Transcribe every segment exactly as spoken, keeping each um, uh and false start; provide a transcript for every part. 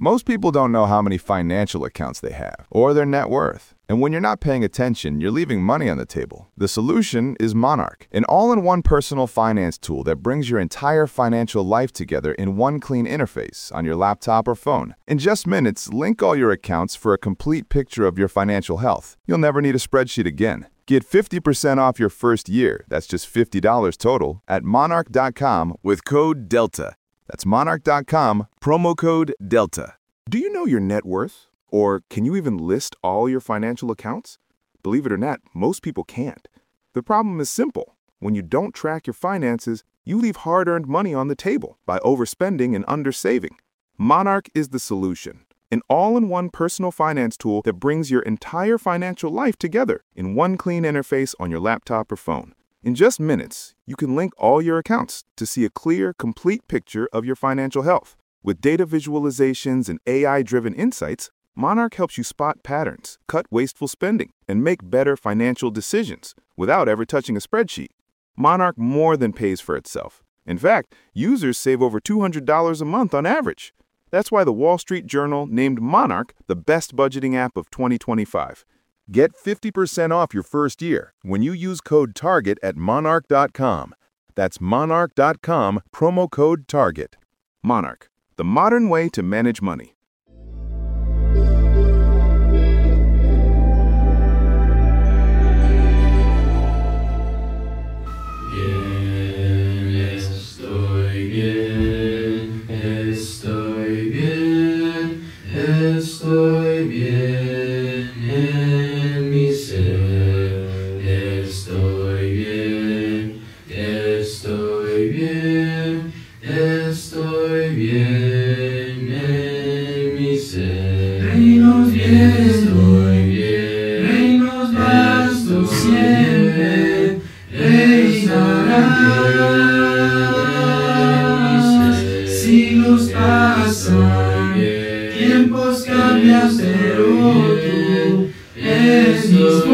Most people don't know how many financial accounts they have or their net worth. And when you're not paying attention, you're leaving money on the table. The solution is Monarch, an all-in-one personal finance tool that brings your entire financial life together in one clean interface on your laptop or phone. In just minutes, link all your accounts for a complete picture of your financial health. You'll never need a spreadsheet again. Get fifty percent off your first year, that's just fifty dollars total, at monarch dot com with code DELTA. That's monarch dot com, promo code DELTA. Do you know your net worth? Or can you even list all your financial accounts? Believe it or not, most people can't. The problem is simple. When you don't track your finances, you leave hard-earned money on the table by overspending and undersaving. Monarch is the solution. An all-in-one personal finance tool that brings your entire financial life together in one clean interface on your laptop or phone. In just minutes, you can link all your accounts to see a clear, complete picture of your financial health. With data visualizations and A I-driven insights, Monarch helps you spot patterns, cut wasteful spending, and make better financial decisions without ever touching a spreadsheet. Monarch more than pays for itself. In fact, users save over two hundred dollars a month on average. That's why the Wall Street Journal named Monarch the best budgeting app of twenty twenty-five. Get fifty percent off your first year when you use code TARGET at monarch dot com. That's monarch dot com, promo code TARGET. Monarch, the modern way to manage money. Estoy bien en mi ser, estoy bien, estoy bien, estoy bien en mi ser. Reinos bien, estoy bien, reinos vastos siempre, reinarán en mi ser. Siglos pasan, tiempos cambian, pero tú el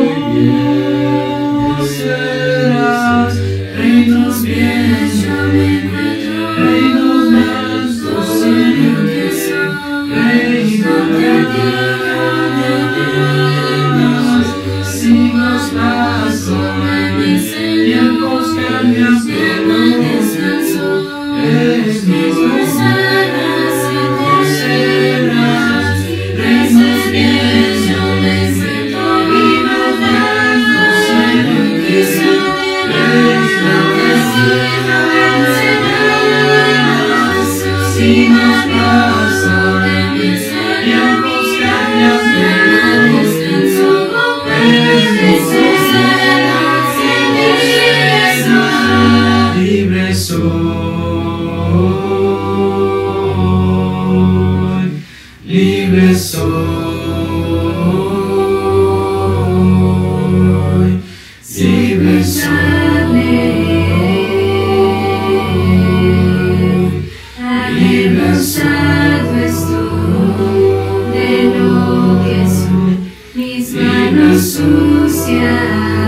mismo serás. Reinos bien, yo me encuentro, reinos vastos en el que soy, reinos de tierra, siglos pasan, tiempos cambian, pero el mismo serás. Libre soy, libre soy, libre soy, libre salvo estoy de lo que soy, mis manos sucias.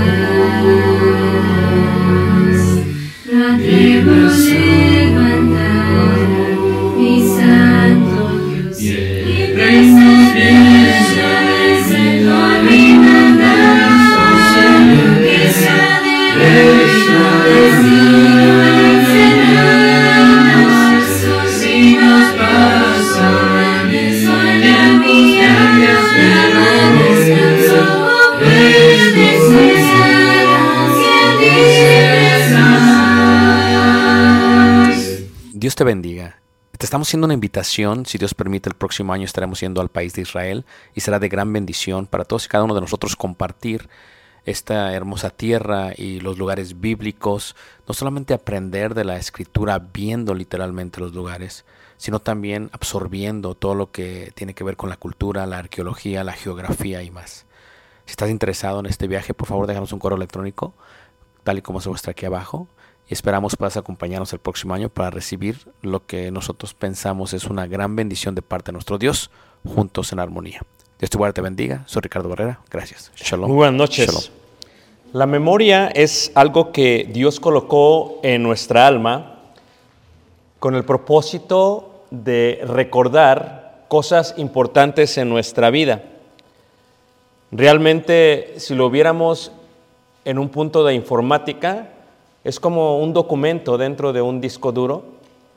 Debemos levantar, mi santo Dios, y reinos bien, desde la vida de Dios, que sea de reino, venceremos, si nos pasan, tiempos cambios, pero descanso, Dios te bendiga. Te estamos haciendo una invitación. Si Dios permite, el próximo año estaremos yendo al país de Israel y será de gran bendición para todos y cada uno de nosotros compartir esta hermosa tierra y los lugares bíblicos. No solamente aprender de la escritura viendo literalmente los lugares, sino también absorbiendo todo lo que tiene que ver con la cultura, la arqueología, la geografía y más. Si estás interesado en este viaje, por favor déjanos un correo electrónico, tal y como se muestra aquí abajo. Y esperamos puedas acompañarnos el próximo año para recibir lo que nosotros pensamos es una gran bendición de parte de nuestro Dios, juntos en armonía. Dios te guarde y te bendiga. Soy Ricardo Barrera. Gracias. Shalom. Muy buenas noches. Shalom. La memoria es algo que Dios colocó en nuestra alma con el propósito de recordar cosas importantes en nuestra vida. Realmente, si lo viéramos en un punto de informática, es como un documento dentro de un disco duro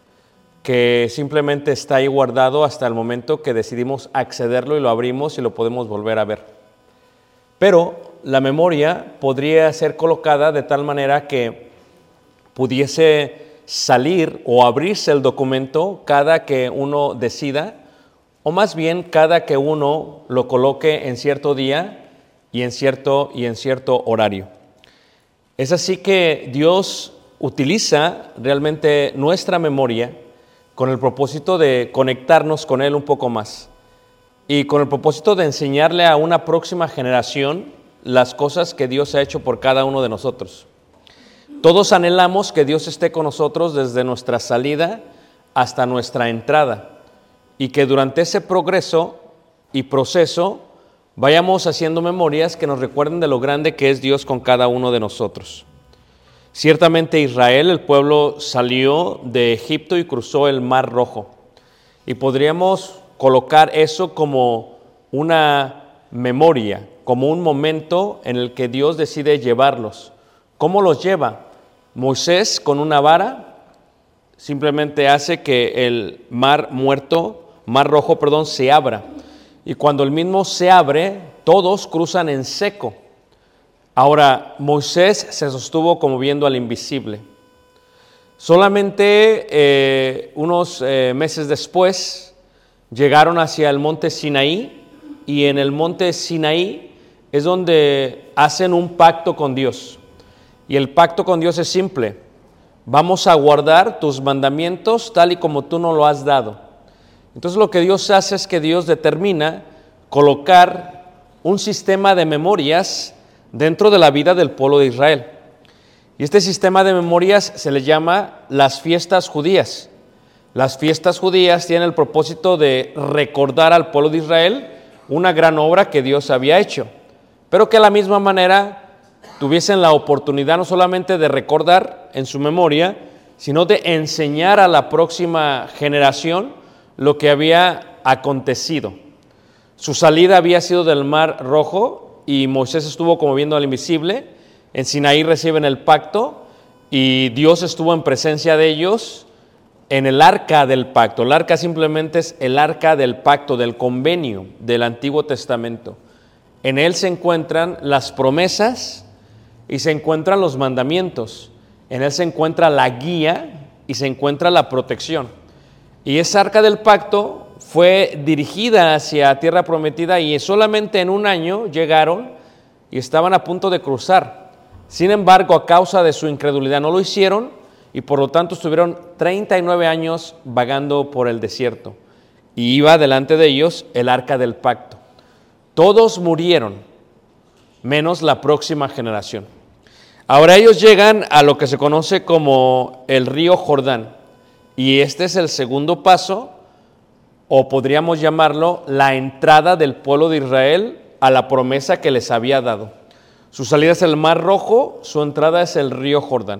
que simplemente está ahí guardado hasta el momento que decidimos accederlo y lo abrimos y lo podemos volver a ver. Pero la memoria podría ser colocada de tal manera que pudiese salir o abrirse el documento cada que uno decida, o más bien cada que uno lo coloque en cierto día y en cierto, y en cierto horario. Es así que Dios utiliza realmente nuestra memoria con el propósito de conectarnos con Él un poco más y con el propósito de enseñarle a una próxima generación las cosas que Dios ha hecho por cada uno de nosotros. Todos anhelamos que Dios esté con nosotros desde nuestra salida hasta nuestra entrada y que durante ese progreso y proceso vayamos haciendo memorias que nos recuerden de lo grande que es Dios con cada uno de nosotros. Ciertamente Israel, el pueblo, salió de Egipto y cruzó el Mar Rojo. Y podríamos colocar eso como una memoria, como un momento en el que Dios decide llevarlos. ¿Cómo los lleva? Moisés, con una vara, simplemente hace que el mar muerto, mar rojo, perdón, se abra. Y cuando el mismo se abre, todos cruzan en seco. Ahora, Moisés se sostuvo como viendo al invisible. Solamente eh, unos eh, meses después llegaron hacia el monte Sinaí, y en el monte Sinaí es donde hacen un pacto con Dios. Y el pacto con Dios es simple: vamos a guardar tus mandamientos tal y como tú nos lo has dado. Entonces lo que Dios hace es que Dios determina colocar un sistema de memorias dentro de la vida del pueblo de Israel. Y este sistema de memorias se le llama las fiestas judías. Las fiestas judías tienen el propósito de recordar al pueblo de Israel una gran obra que Dios había hecho, pero que a la misma manera tuviesen la oportunidad no solamente de recordar en su memoria, sino de enseñar a la próxima generación lo que había acontecido. Su salida había sido del Mar Rojo y Moisés estuvo como viendo al invisible. En Sinaí reciben el pacto y Dios estuvo en presencia de ellos en el arca del pacto. El arca simplemente es el arca del pacto, del convenio del Antiguo Testamento. En él se encuentran las promesas y se encuentran los mandamientos. En él se encuentra la guía y se encuentra la protección. Y esa arca del pacto fue dirigida hacia Tierra Prometida y solamente en un año llegaron y estaban a punto de cruzar. Sin embargo, a causa de su incredulidad no lo hicieron y por lo tanto estuvieron treinta y nueve años vagando por el desierto. Y iba delante de ellos el arca del pacto. Todos murieron, menos la próxima generación. Ahora ellos llegan a lo que se conoce como el río Jordán. Y este es el segundo paso, o podríamos llamarlo la entrada del pueblo de Israel a la promesa que les había dado. Su salida es el Mar Rojo, su entrada es el río Jordán.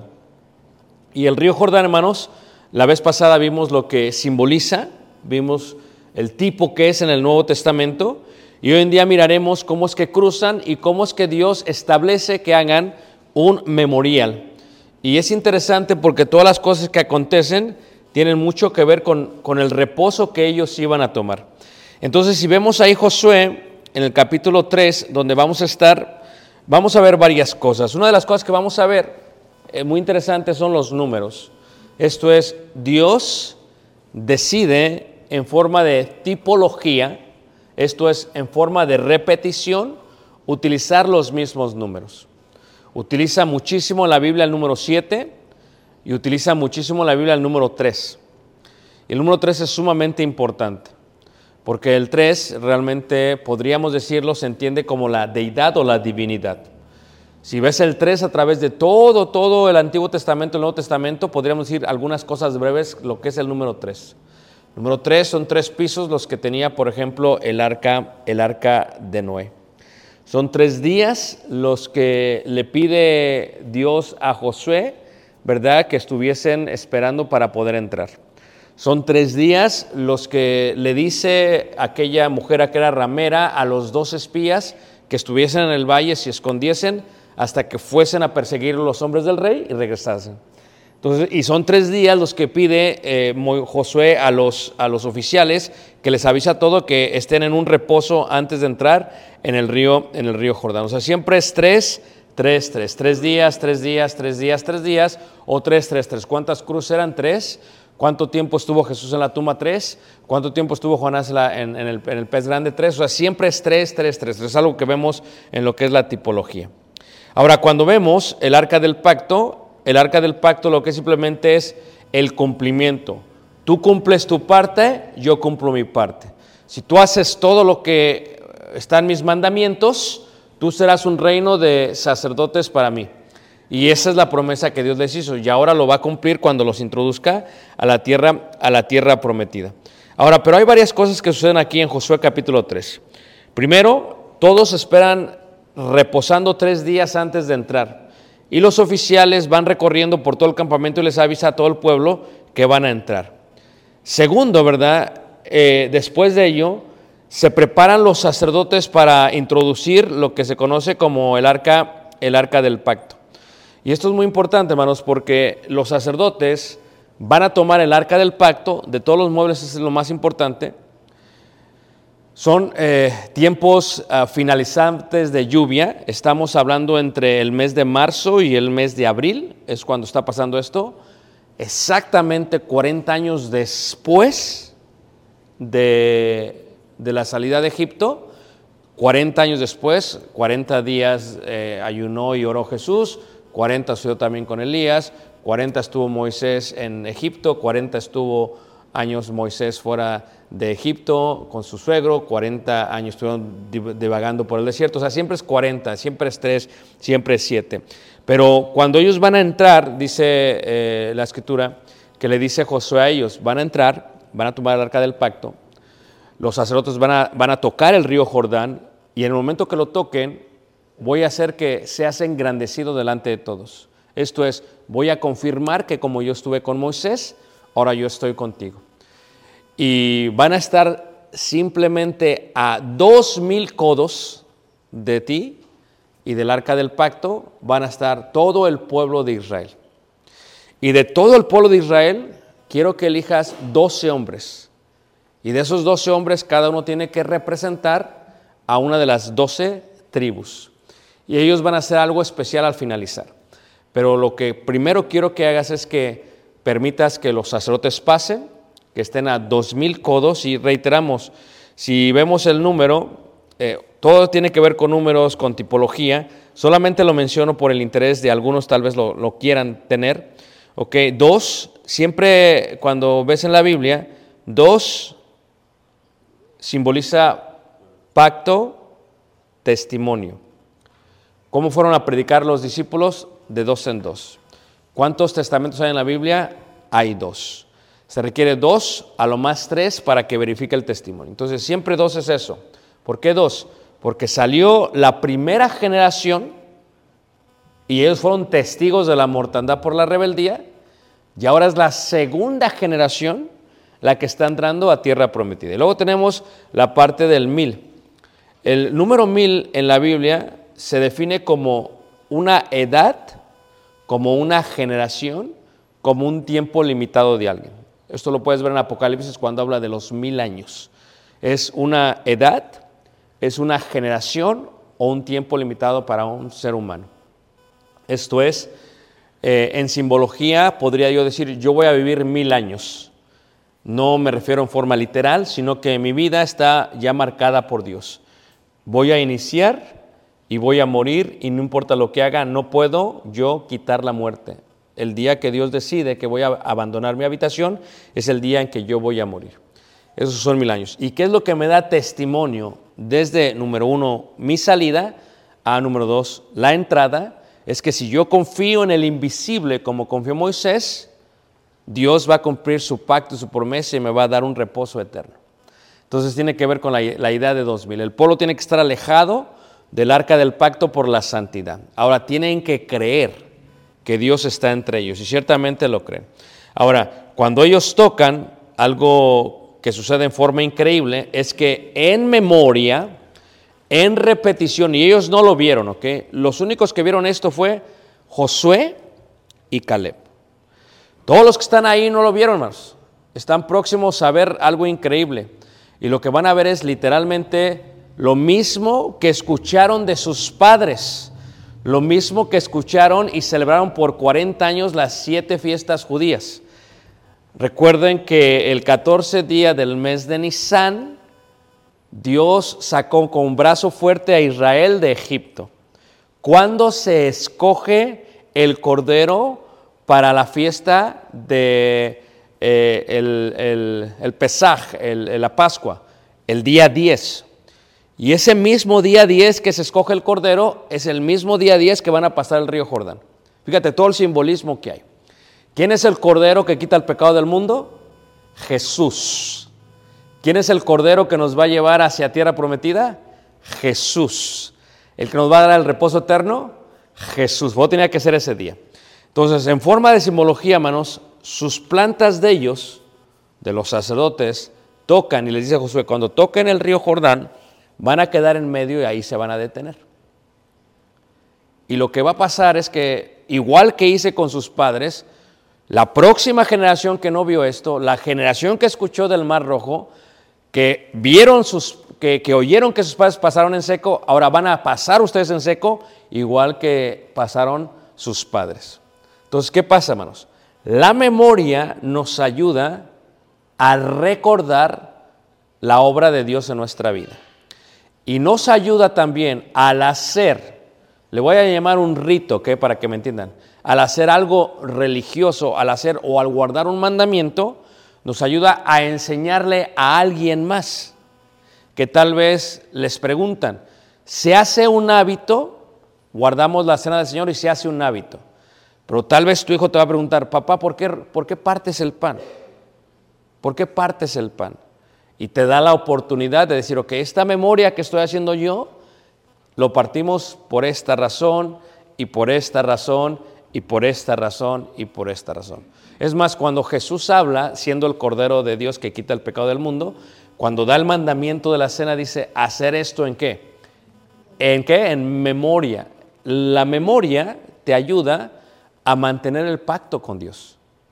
Y el río Jordán, hermanos, la vez pasada vimos lo que simboliza, vimos el tipo que es en el Nuevo Testamento, y hoy en día miraremos cómo es que cruzan y cómo es que Dios establece que hagan un memorial. Y es interesante porque todas las cosas que acontecen tienen mucho que ver con, con el reposo que ellos iban a tomar. Entonces, si vemos ahí Josué, en el capítulo tres, donde vamos a estar, vamos a ver varias cosas. Una de las cosas que vamos a ver, eh, muy interesante, son los números. Esto es, Dios decide en forma de tipología, esto es, en forma de repetición, utilizar los mismos números. Utiliza muchísimo en la Biblia el número siete y utiliza muchísimo en la Biblia el número tres. Y el número tres es sumamente importante, porque el tres realmente, podríamos decirlo, se entiende como la deidad o la divinidad. Si ves el tres a través de todo, todo el Antiguo Testamento, el Nuevo Testamento, podríamos decir algunas cosas breves, lo que es el número tres. El número tres son tres pisos los que tenía, por ejemplo, el arca, el arca de Noé. Son tres días los que le pide Dios a Josué, ¿verdad?, que estuviesen esperando para poder entrar. Son tres días los que le dice aquella mujer que era ramera a los dos espías que estuviesen en el valle, se escondiesen hasta que fuesen a perseguir a los hombres del rey y regresasen. Entonces, y son tres días los que pide eh, Josué a los, a los oficiales, que les avisa todo, que estén en un reposo antes de entrar en el río, en el río Jordán. O sea, siempre es tres, tres, tres, tres días, tres días, tres días, tres días, o tres, tres, tres. ¿Cuántas cruces eran? Tres. ¿Cuánto tiempo estuvo Jesús en la tumba? Tres. ¿Cuánto tiempo estuvo Jonás en, la, en, en, el, en el pez grande? Tres. O sea, siempre es tres, tres, tres. Es algo que vemos en lo que es la tipología. Ahora, cuando vemos el arca del pacto, el arca del pacto lo que simplemente es el cumplimiento. Tú cumples tu parte, yo cumplo mi parte. Si tú haces todo lo que está en mis mandamientos, tú serás un reino de sacerdotes para mí. Y esa es la promesa que Dios les hizo, y ahora lo va a cumplir cuando los introduzca a la tierra, a la tierra prometida. Ahora, pero hay varias cosas que suceden aquí en Josué capítulo tres. Primero, todos esperan reposando tres días antes de entrar. Y los oficiales van recorriendo por todo el campamento y les avisa a todo el pueblo que van a entrar. Segundo, ¿verdad? Eh, después de ello, se preparan los sacerdotes para introducir lo que se conoce como el arca, el arca del pacto. Y esto es muy importante, hermanos, porque los sacerdotes van a tomar el arca del pacto, de todos los muebles es lo más importante. Son eh, tiempos uh, finalizantes de lluvia, estamos hablando entre el mes de marzo y el mes de abril, es cuando está pasando esto, exactamente cuarenta años después de, de la salida de Egipto, cuarenta años después, cuarenta días eh, ayunó y oró Jesús, cuarenta sucedió también con Elías, cuarenta estuvo Moisés en Egipto, cuarenta estuvo años Moisés fuera de Egipto con su suegro, cuarenta años estuvieron divagando por el desierto, o sea, siempre es cuarenta, siempre es tres, siempre es siete. Pero cuando ellos van a entrar, dice eh, la escritura, que le dice Josué a ellos, van a entrar, van a tomar el arca del pacto, los sacerdotes van a, van a tocar el río Jordán, y en el momento que lo toquen, voy a hacer que seas engrandecido delante de todos. Esto es, voy a confirmar que como yo estuve con Moisés, ahora yo estoy contigo. Y van a estar simplemente a dos mil codos de ti y del arca del pacto, van a estar todo el pueblo de Israel. Y de todo el pueblo de Israel, quiero que elijas doce hombres. Y de esos doce hombres, cada uno tiene que representar a una de las doce tribus. Y ellos van a hacer algo especial al finalizar. Pero lo que primero quiero que hagas es que permitas que los sacerdotes pasen, que estén a dos mil codos, y reiteramos, si vemos el número, eh, todo tiene que ver con números, con tipología, solamente lo menciono por el interés de algunos, tal vez lo, lo quieran tener. Ok, dos, siempre cuando ves en la Biblia, dos simboliza pacto, testimonio. ¿Cómo fueron a predicar los discípulos? De dos en dos. ¿Cuántos testamentos hay en la Biblia? Hay dos. Se requiere dos, a lo más tres, para que verifique el testimonio. Entonces, siempre dos es eso. ¿Por qué dos? Porque salió la primera generación y ellos fueron testigos de la mortandad por la rebeldía, y ahora es la segunda generación la que está entrando a tierra prometida. Y luego tenemos la parte del mil. El número mil en la Biblia se define como una edad, como una generación, como un tiempo limitado de alguien. Esto lo puedes ver en Apocalipsis cuando habla de los mil años. Es una edad, es una generación o un tiempo limitado para un ser humano. Esto es, eh, en simbología podría yo decir, yo voy a vivir mil años. No me refiero en forma literal, sino que mi vida está ya marcada por Dios. Voy a iniciar y voy a morir, y no importa lo que haga, no puedo yo quitar la muerte. El día que Dios decide que voy a abandonar mi habitación es el día en que yo voy a morir. Esos son mil años. ¿Y qué es lo que me da testimonio desde, número uno, mi salida, a número dos, la entrada? Es que si yo confío en el invisible como confió Moisés, Dios va a cumplir su pacto y su promesa y me va a dar un reposo eterno. Entonces tiene que ver con la, la idea de dos mil. El pueblo tiene que estar alejado del arca del pacto por la santidad. Ahora tienen que creer que Dios está entre ellos, y ciertamente lo creen. Ahora, cuando ellos tocan algo que sucede en forma increíble es que en memoria, en repetición, y ellos no lo vieron, ¿ok? Los únicos que vieron esto fue Josué y Caleb. Todos los que están ahí no lo vieron, hermanos. Están próximos a ver algo increíble. Y lo que van a ver es literalmente lo mismo que escucharon de sus padres. Lo mismo que escucharon y celebraron por cuarenta años las siete fiestas judías. Recuerden que el catorce día del mes de Nisán, Dios sacó con brazo fuerte a Israel de Egipto. ¿Cuándo se escoge el cordero para la fiesta de eh, el, el, el Pesaj, el, el, la Pascua? El día diez. Y ese mismo día diez que se escoge el cordero es el mismo día diez que van a pasar el río Jordán. Fíjate todo el simbolismo que hay. ¿Quién es el cordero que quita el pecado del mundo? Jesús. ¿Quién es el cordero que nos va a llevar hacia tierra prometida? Jesús. ¿El que nos va a dar el reposo eterno? Jesús. Vos tenía que ser ese día. Entonces, en forma de simbología, hermanos, sus plantas de ellos, de los sacerdotes, tocan, y les dice a Josué, cuando toquen el río Jordán, van a quedar en medio y ahí se van a detener. Y lo que va a pasar es que, igual que hice con sus padres, la próxima generación que no vio esto, la generación que escuchó del Mar Rojo, que vieron sus, que, que oyeron que sus padres pasaron en seco, ahora van a pasar ustedes en seco, igual que pasaron sus padres. Entonces, ¿qué pasa, hermanos? La memoria nos ayuda a recordar la obra de Dios en nuestra vida. Y nos ayuda también al hacer, le voy a llamar un rito, ¿okay? Para que me entiendan, al hacer algo religioso, al hacer o al guardar un mandamiento, nos ayuda a enseñarle a alguien más, que tal vez les preguntan, ¿se hace un hábito? Guardamos la cena del Señor y se hace un hábito. Pero tal vez tu hijo te va a preguntar, papá, ¿por qué, por qué partes el pan? ¿Por qué partes el pan? Y te da la oportunidad de decir, ok, esta memoria que estoy haciendo yo, lo partimos por esta razón, y por esta razón, y por esta razón, y por esta razón. Es más, cuando Jesús habla, siendo el Cordero de Dios que quita el pecado del mundo, cuando da el mandamiento de la cena, dice, ¿hacer esto en qué? ¿En qué? En memoria. La memoria te ayuda a mantener el pacto con Dios.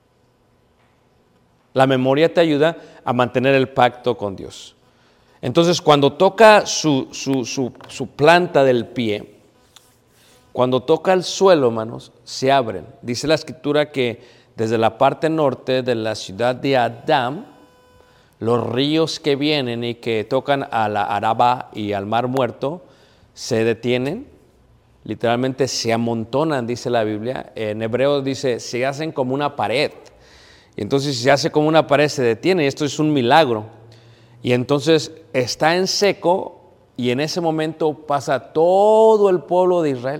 La memoria te ayuda a mantener el pacto con Dios. Entonces, cuando toca su, su, su, su planta del pie, cuando toca el suelo, hermanos, se abren. Dice la Escritura que desde la parte norte de la ciudad de Adán, los ríos que vienen y que tocan a la Araba y al Mar Muerto, se detienen, literalmente se amontonan, dice la Biblia. En hebreo dice, se hacen como una pared. Y entonces si se hace como una pared, se detiene, y esto es un milagro. Y entonces está en seco, y en ese momento pasa todo el pueblo de Israel.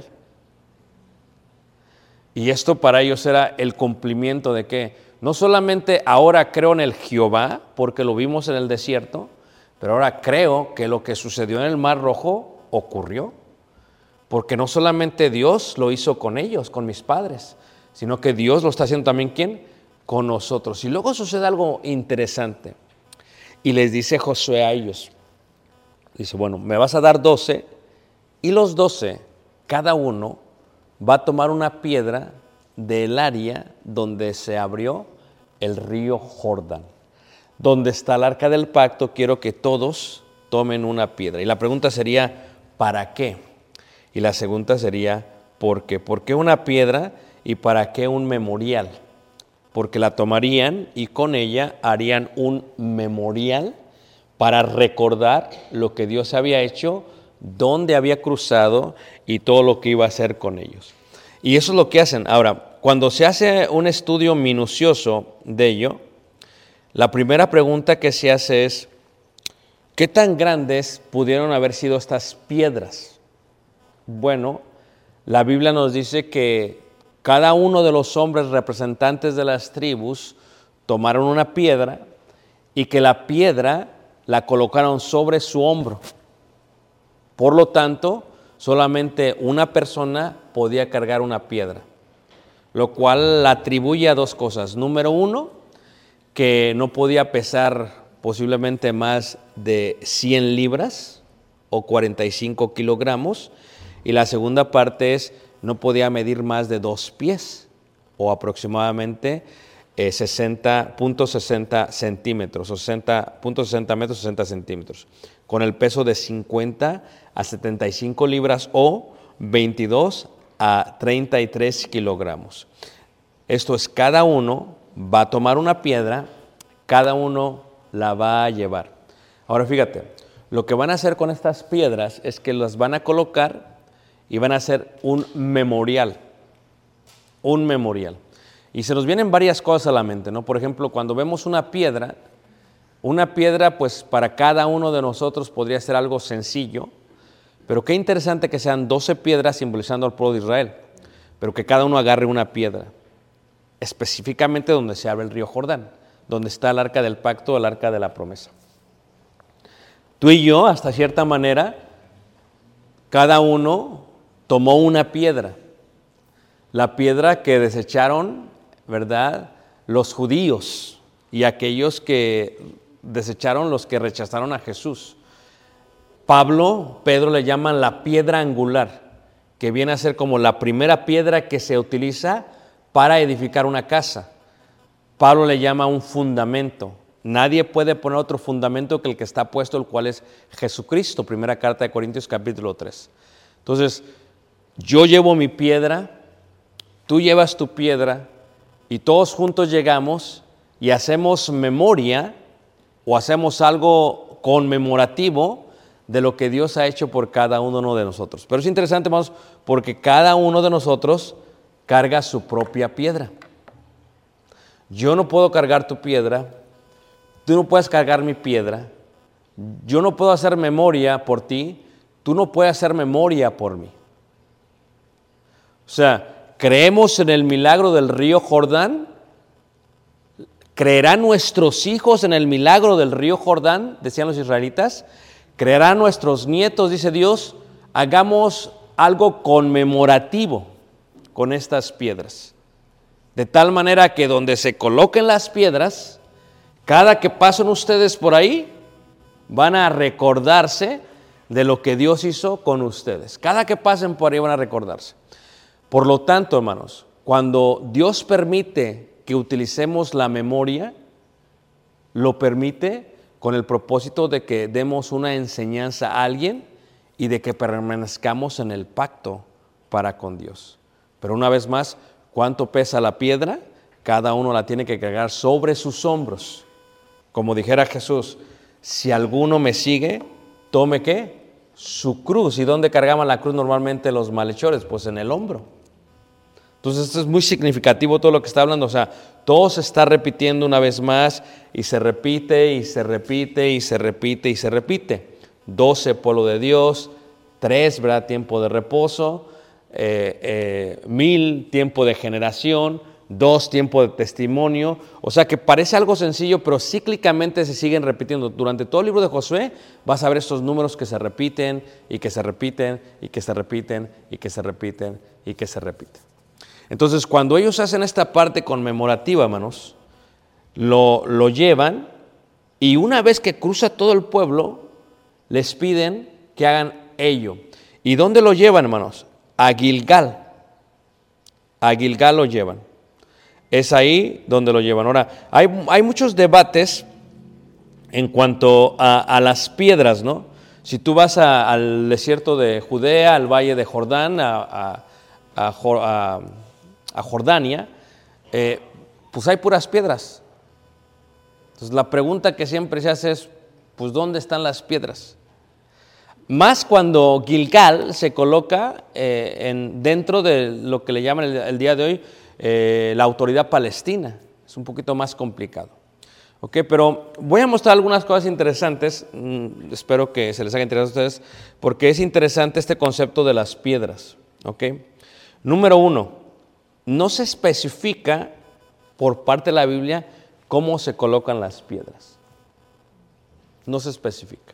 Y esto para ellos era el cumplimiento de que no solamente ahora creo en el Jehová, porque lo vimos en el desierto, pero ahora creo que lo que sucedió en el Mar Rojo ocurrió. Porque no solamente Dios lo hizo con ellos, con mis padres, sino que Dios lo está haciendo también, ¿quién? Con nosotros. Y luego sucede algo interesante. Y les dice Josué a ellos, dice, bueno, me vas a dar doce, y los doce, cada uno va a tomar una piedra del área donde se abrió el río Jordán. Donde está el arca del pacto, quiero que todos tomen una piedra. Y la pregunta sería, ¿para qué? Y la segunda sería, ¿por qué? ¿Por qué una piedra y para qué un memorial? Porque la tomarían y con ella harían un memorial para recordar lo que Dios había hecho, dónde había cruzado y todo lo que iba a hacer con ellos. Y eso es lo que hacen. Ahora, cuando se hace un estudio minucioso de ello, la primera pregunta que se hace es, ¿qué tan grandes pudieron haber sido estas piedras? Bueno, la Biblia nos dice que cada uno de los hombres representantes de las tribus tomaron una piedra y que la piedra la colocaron sobre su hombro. Por lo tanto, solamente una persona podía cargar una piedra, lo cual la atribuye a dos cosas. Número uno, que no podía pesar posiblemente más de cien libras o cuarenta y cinco kilogramos, y la segunda parte es no podía medir más de dos pies o aproximadamente eh, sesenta punto sesenta centímetros o sesenta punto sesenta metros, sesenta centímetros, con el peso de cincuenta a setenta y cinco libras o veintidós a treinta y tres kilogramos. Esto es, cada uno va a tomar una piedra, cada uno la va a llevar. Ahora fíjate, lo que van a hacer con estas piedras es que las van a colocar y van a hacer un memorial, un memorial. Y se nos vienen varias cosas a la mente, ¿no? Por ejemplo, cuando vemos una piedra, una piedra pues para cada uno de nosotros podría ser algo sencillo, pero qué interesante que sean doce piedras simbolizando al pueblo de Israel, pero que cada uno agarre una piedra, específicamente donde se abre el río Jordán, donde está el arca del pacto, el arca de la promesa. Tú y yo, hasta cierta manera, cada uno tomó una piedra, la piedra que desecharon, ¿verdad?, los judíos y aquellos que desecharon, los que rechazaron a Jesús. Pablo, Pedro le llaman la piedra angular, que viene a ser como la primera piedra que se utiliza para edificar una casa. Pablo le llama un fundamento. Nadie puede poner otro fundamento que el que está puesto, el cual es Jesucristo. Primera carta de Corintios capítulo tres. Entonces, yo llevo mi piedra, tú llevas tu piedra, y todos juntos llegamos y hacemos memoria o hacemos algo conmemorativo de lo que Dios ha hecho por cada uno de nosotros. Pero es interesante, hermanos, porque cada uno de nosotros carga su propia piedra. Yo no puedo cargar tu piedra, tú no puedes cargar mi piedra, yo no puedo hacer memoria por ti, tú no puedes hacer memoria por mí. O sea, creemos en el milagro del río Jordán, ¿creerán nuestros hijos en el milagro del río Jordán?, decían los israelitas. ¿Creerán nuestros nietos?, dice Dios. Hagamos algo conmemorativo con estas piedras, de tal manera que donde se coloquen las piedras, cada que pasen ustedes por ahí, van a recordarse de lo que Dios hizo con ustedes. Cada que pasen por ahí van a recordarse. Por lo tanto, hermanos, cuando Dios permite que utilicemos la memoria, lo permite con el propósito de que demos una enseñanza a alguien y de que permanezcamos en el pacto para con Dios. Pero una vez más, ¿cuánto pesa la piedra? Cada uno la tiene que cargar sobre sus hombros. Como dijera Jesús, si alguno me sigue, tome ¿qué? Su cruz. ¿Y dónde cargaban la cruz normalmente los malhechores? Pues en el hombro. Entonces esto es muy significativo todo lo que está hablando. O sea, todo se está repitiendo una vez más y se repite y se repite y se repite y se repite. Doce, pueblo de Dios. Tres, ¿verdad?, tiempo de reposo. Eh, eh, mil, tiempo de generación. Dos, tiempo de testimonio. O sea que parece algo sencillo, pero cíclicamente se siguen repitiendo. Durante todo el libro de Josué vas a ver estos números que se repiten y que se repiten y que se repiten y que se repiten y que se repiten. Entonces, cuando ellos hacen esta parte conmemorativa, hermanos, lo, lo llevan, y una vez que cruza todo el pueblo, les piden que hagan ello. ¿Y dónde lo llevan, hermanos? A Gilgal. A Gilgal lo llevan. Es ahí donde lo llevan. Ahora, hay, hay muchos debates en cuanto a, a las piedras, ¿no? Si tú vas a, al desierto de Judea, al valle de Jordán, a, a, a, a a Jordania, eh, pues hay puras piedras. Entonces la pregunta que siempre se hace es, pues ¿dónde están las piedras? Más cuando Gilgal se coloca eh, en, dentro de lo que le llaman el, el día de hoy eh, la autoridad palestina. Es un poquito más complicado. Okay, pero voy a mostrar algunas cosas interesantes, mm, espero que se les haga interesante a ustedes, porque es interesante este concepto de las piedras. Okay. Número uno, no se especifica por parte de la Biblia cómo se colocan las piedras. No se especifica.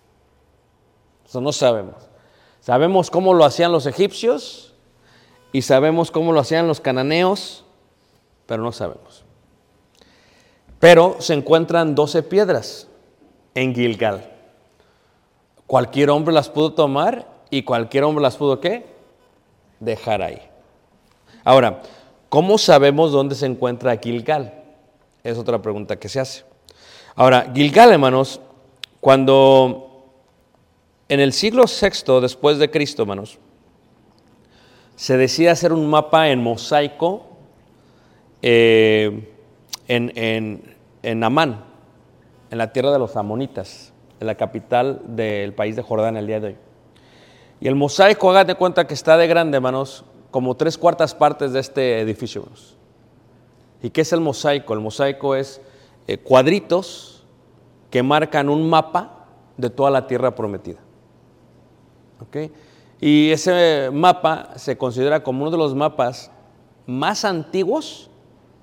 Eso no sabemos. Sabemos cómo lo hacían los egipcios y sabemos cómo lo hacían los cananeos, pero no sabemos. Pero se encuentran doce piedras en Gilgal. Cualquier hombre las pudo tomar y cualquier hombre las pudo, ¿qué? Dejar ahí. Ahora, ¿cómo sabemos dónde se encuentra Gilgal? Es otra pregunta que se hace. Ahora, Gilgal, hermanos, cuando en el siglo sexto después de Cristo, hermanos, se decide hacer un mapa en mosaico eh, en, en, en Amán, en la tierra de los amonitas, en la capital del país de Jordán el día de hoy. Y el mosaico, háganse cuenta que está de grande, hermanos, como tres cuartas partes de este edificio, hermanos. ¿Y qué es el mosaico? El mosaico es eh, cuadritos que marcan un mapa de toda la tierra prometida. ¿Okay? Y ese mapa se considera como uno de los mapas más antiguos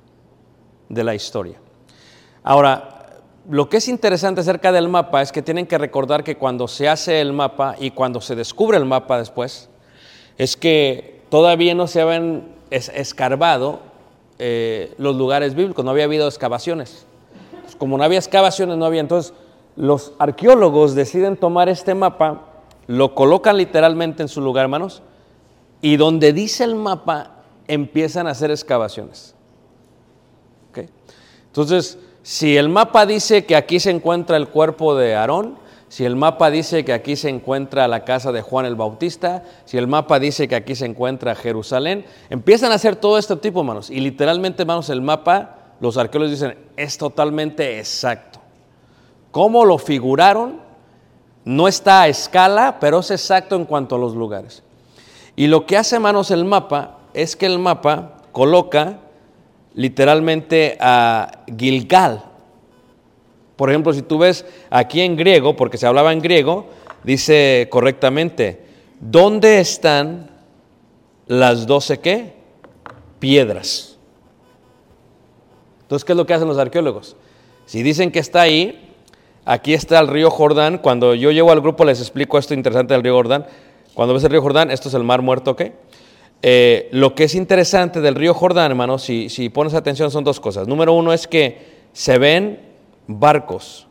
de la historia. Ahora, lo que es interesante acerca del mapa es que tienen que recordar que cuando se hace el mapa y cuando se descubre el mapa después, es que todavía no se habían es, escarbado eh, los lugares bíblicos, no había habido excavaciones. Pues como no había excavaciones, no había. Entonces, los arqueólogos deciden tomar este mapa, lo colocan literalmente en su lugar, hermanos, y donde dice el mapa, empiezan a hacer excavaciones. ¿Okay? Entonces, si el mapa dice que aquí se encuentra el cuerpo de Aarón, si el mapa dice que aquí se encuentra la casa de Juan el Bautista, si el mapa dice que aquí se encuentra Jerusalén, empiezan a hacer todo este tipo, hermanos, y literalmente, hermanos, el mapa, los arqueólogos dicen, es totalmente exacto. ¿Cómo lo figuraron? No está a escala, pero es exacto en cuanto a los lugares. Y lo que hace, hermanos, el mapa, es que el mapa coloca literalmente a Gilgal. Por ejemplo, si tú ves aquí en griego, porque se hablaba en griego, dice correctamente, ¿dónde están las doce qué? Piedras. Entonces, ¿qué es lo que hacen los arqueólogos? Si dicen que está ahí, aquí está el río Jordán. Cuando yo llego al grupo les explico esto interesante del río Jordán. Cuando ves el río Jordán, esto es el mar muerto, ¿ok? Eh, lo que es interesante del río Jordán, hermanos, si, si pones atención, son dos cosas. Número uno es que se ven barcos,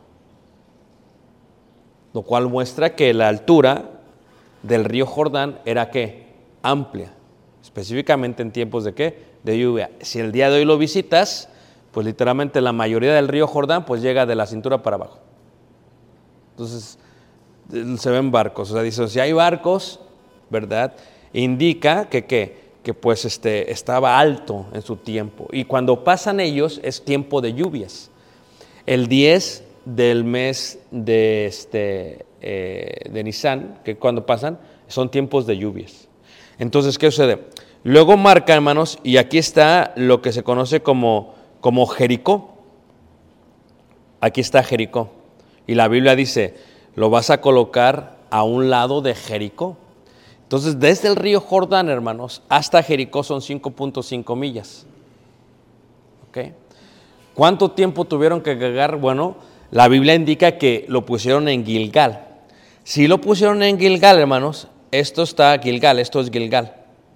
lo cual muestra que la altura del río Jordán era ¿qué? Amplia, específicamente en tiempos de ¿qué? De lluvia. Si el día de hoy lo visitas, pues literalmente la mayoría del río Jordán pues llega de la cintura para abajo. Entonces se ven barcos, o sea, dice, si hay barcos, ¿verdad? Indica que ¿qué? Que pues este, estaba alto en su tiempo. Y cuando pasan ellos es tiempo de lluvias. El diez del mes de, este, eh, de Nisan, que cuando pasan, son tiempos de lluvias. Entonces, ¿qué sucede? Luego marca, hermanos, y aquí está lo que se conoce como, como Jericó. Aquí está Jericó. Y la Biblia dice, lo vas a colocar a un lado de Jericó. Entonces, desde el río Jordán, hermanos, hasta Jericó son cinco punto cinco millas. ¿Ok? ¿Cuánto tiempo tuvieron que cargar? Bueno, la Biblia indica que lo pusieron en Gilgal. Si lo pusieron en Gilgal, hermanos, esto está Gilgal, esto es Gilgal.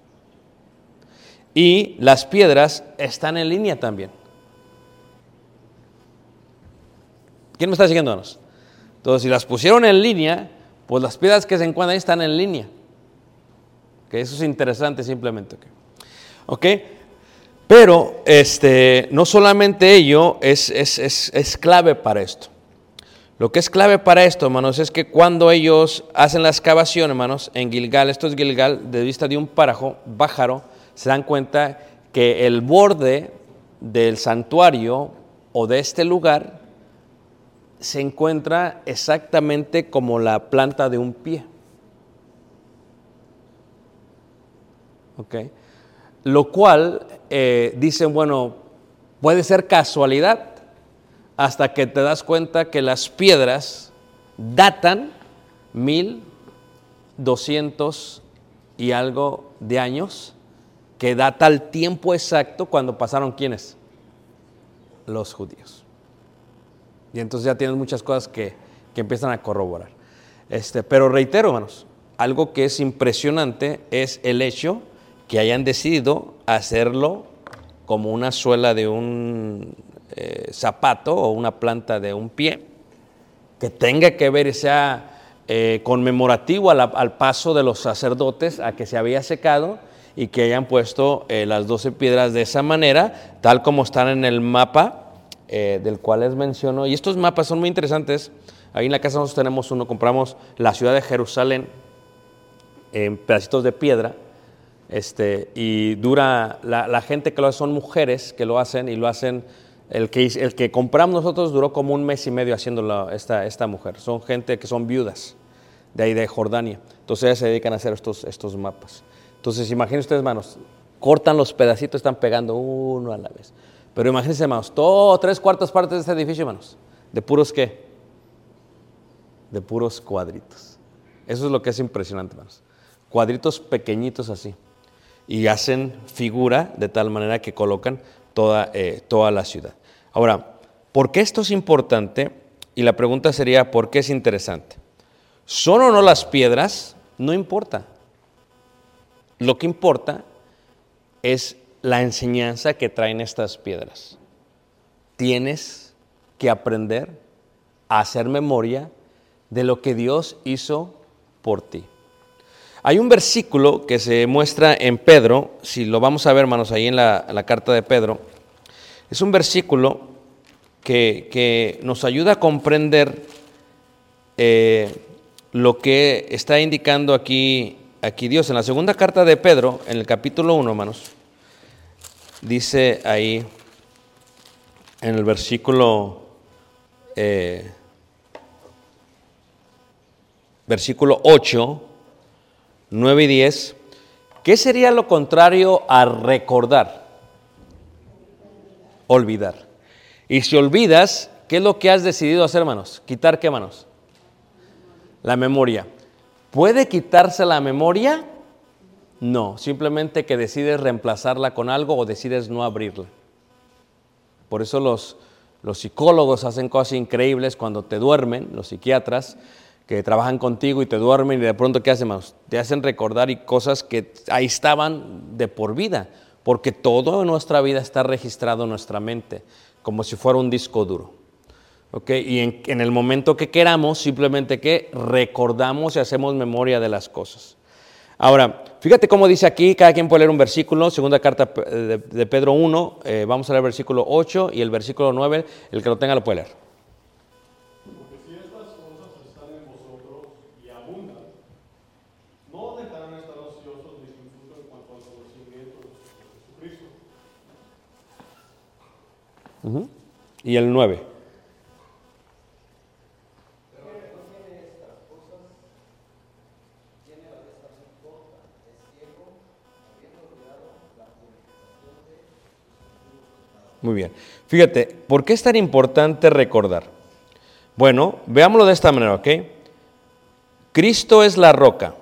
Y las piedras están en línea también. ¿Quién me está siguiendo, hermanos? Entonces, si las pusieron en línea, pues las piedras que se encuentran ahí están en línea. Okay, eso es interesante simplemente. ¿Ok? Pero este, no solamente ello es, es, es, es clave para esto. Lo que es clave para esto, hermanos, es que cuando ellos hacen la excavación, hermanos, en Gilgal, esto es Gilgal, de vista de un pájaro, pájaro, se dan cuenta que el borde del santuario o de este lugar se encuentra exactamente como la planta de un pie. ¿Ok? Lo cual eh, dicen, bueno, puede ser casualidad, hasta que te das cuenta que las piedras datan mil doscientos y algo de años, que data el tiempo exacto cuando pasaron ¿quiénes? Los judíos. Y entonces ya tienes muchas cosas que, que empiezan a corroborar. Este, pero reitero, hermanos, algo que es impresionante es el hecho que hayan decidido hacerlo como una suela de un eh, zapato o una planta de un pie que tenga que ver y sea eh, conmemorativo a la, al paso de los sacerdotes a que se había secado y que hayan puesto eh, las doce piedras de esa manera, tal como están en el mapa eh, del cual les menciono. Y estos mapas son muy interesantes. Ahí en la casa nosotros tenemos uno, compramos la ciudad de Jerusalén en pedacitos de piedra, este, y dura, la, la gente que lo hace son mujeres que lo hacen y lo hacen, el que, el que compramos nosotros duró como un mes y medio haciéndolo esta, esta mujer. Son gente que son viudas de ahí de Jordania, entonces ellas se dedican a hacer estos, estos mapas. Entonces imagínense ustedes, hermanos, cortan los pedacitos, están pegando uno a la vez. Pero imagínense, hermanos, todo, tres cuartas partes de este edificio, hermanos, ¿de puros qué? De puros cuadritos. Eso es lo que es impresionante, hermanos. Cuadritos pequeñitos así. Y hacen figura de tal manera que colocan toda, eh, toda la ciudad. Ahora, ¿por qué esto es importante? Y la pregunta sería, ¿por qué es interesante? ¿Son o no las piedras? No importa. Lo que importa es la enseñanza que traen estas piedras. Tienes que aprender a hacer memoria de lo que Dios hizo por ti. Hay un versículo que se muestra en Pedro, si lo vamos a ver, hermanos, ahí en la, en la carta de Pedro. Es un versículo que, que nos ayuda a comprender eh, lo que está indicando aquí, aquí Dios. En la segunda carta de Pedro, en el capítulo uno, hermanos, dice ahí en el versículo eh, versículo ocho, nueve y diez, ¿qué sería lo contrario a recordar? Olvidar. Y si olvidas, ¿qué es lo que has decidido hacer, hermanos? ¿Quitar qué, hermanos? La memoria. ¿Puede quitarse la memoria? No, simplemente que decides reemplazarla con algo o decides no abrirla. Por eso los, los psicólogos hacen cosas increíbles cuando te duermen, los psiquiatras, que trabajan contigo y te duermen y de pronto, ¿qué hacen, hermanos? Te hacen recordar y cosas que ahí estaban de por vida, porque todo en nuestra vida está registrado en nuestra mente, como si fuera un disco duro. ¿Okay? Y en, en el momento que queramos, simplemente que recordamos y hacemos memoria de las cosas. Ahora, fíjate cómo dice aquí, cada quien puede leer un versículo, segunda carta de, de Pedro uno, eh, vamos a leer el versículo ocho y el versículo nueve, el que lo tenga lo puede leer. Uh-huh. Y el nueve. Muy bien. Fíjate, ¿por qué es tan importante recordar? Bueno, veámoslo de esta manera, ¿ok? Cristo es la roca.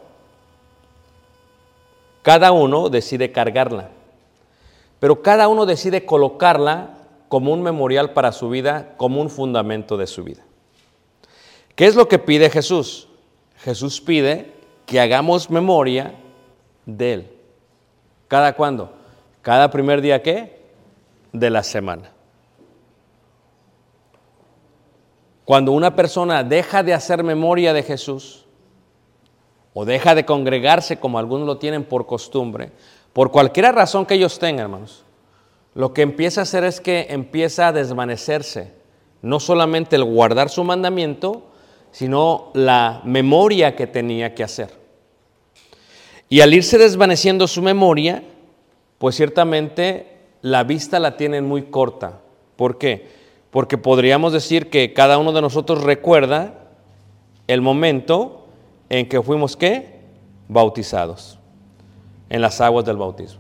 Cada uno decide cargarla, pero cada uno decide colocarla como un memorial para su vida, como un fundamento de su vida. ¿Qué es lo que pide Jesús? Jesús pide que hagamos memoria de Él. ¿Cada cuándo? Cada primer día, ¿qué? De la semana. Cuando una persona deja de hacer memoria de Jesús o deja de congregarse como algunos lo tienen por costumbre, por cualquier razón que ellos tengan, hermanos, lo que empieza a hacer es que empieza a desvanecerse, no solamente el guardar su mandamiento, sino la memoria que tenía que hacer. Y al irse desvaneciendo su memoria, pues ciertamente la vista la tienen muy corta. ¿Por qué? Porque podríamos decir que cada uno de nosotros recuerda el momento en que fuimos, ¿qué? Bautizados, en las aguas del bautismo.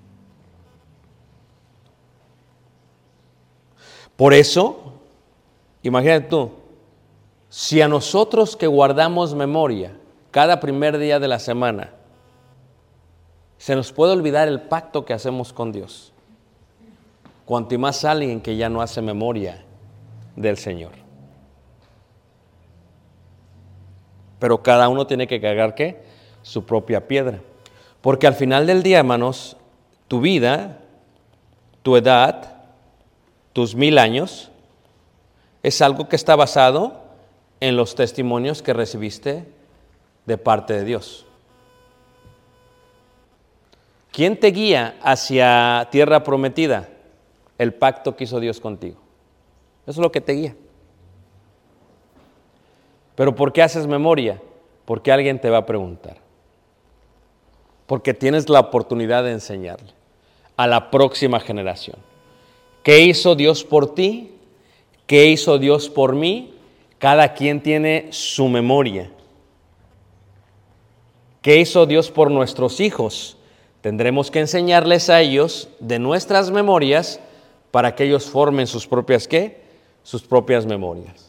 Por eso, imagínate tú, si a nosotros que guardamos memoria cada primer día de la semana, se nos puede olvidar el pacto que hacemos con Dios, cuanto más alguien que ya no hace memoria del Señor. Pero cada uno tiene que cargar, ¿qué? Su propia piedra. Porque al final del día, hermanos, tu vida, tu edad, tus mil años, es algo que está basado en los testimonios que recibiste de parte de Dios. ¿Quién te guía hacia tierra prometida? El pacto que hizo Dios contigo. Eso es lo que te guía. ¿Pero por qué haces memoria? Porque alguien te va a preguntar. Porque tienes la oportunidad de enseñarle a la próxima generación. ¿Qué hizo Dios por ti? ¿Qué hizo Dios por mí? Cada quien tiene su memoria. ¿Qué hizo Dios por nuestros hijos? Tendremos que enseñarles a ellos de nuestras memorias para que ellos formen sus propias, ¿qué? Sus propias memorias.